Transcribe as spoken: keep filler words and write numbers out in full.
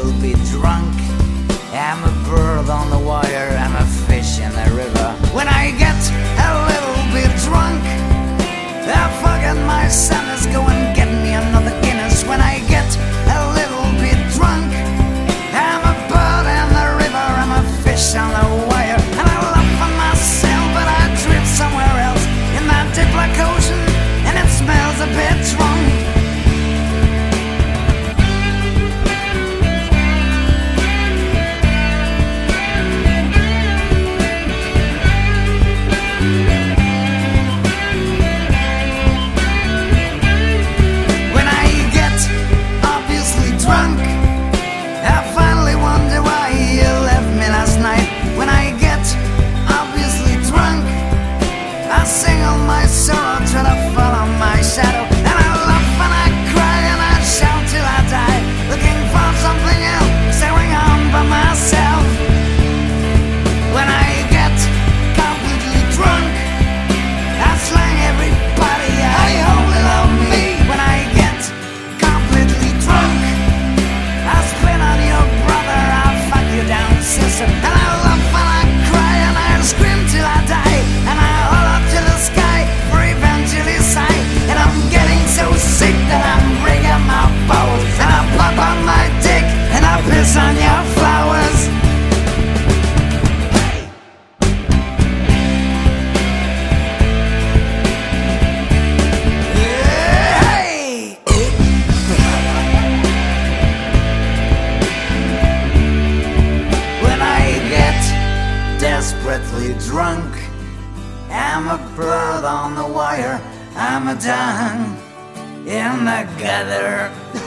little bit drunk. I'm a bird on the wire, I'm a fish in the river. When I get a little bit drunk, I forget my son is go and get me another Guinness. When I get a little bit drunk, I'm a bird in the river, I'm a fish on the wire. And I laugh at myself, but I drift somewhere else in that deep black ocean, and it smells a bit drunk. On your flowers. Hey! When I get desperately drunk, I'm a bird on the wire, I'm a down in the gutter.